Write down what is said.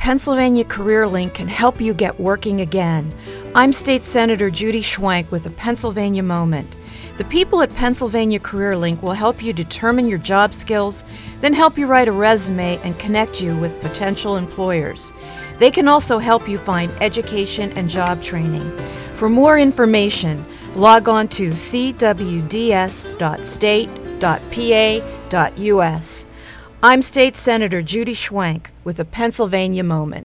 Pennsylvania Career Link can help you get working again. I'm State Senator Judy Schwenk with a Pennsylvania Moment. The people at Pennsylvania Career Link will help you determine your job skills, then help you write a resume and connect you with potential employers. They can also help you find education and job training. For more information, log on to cwds.state.pa.us. I'm State Senator Judy Schwenk with a Pennsylvania Moment.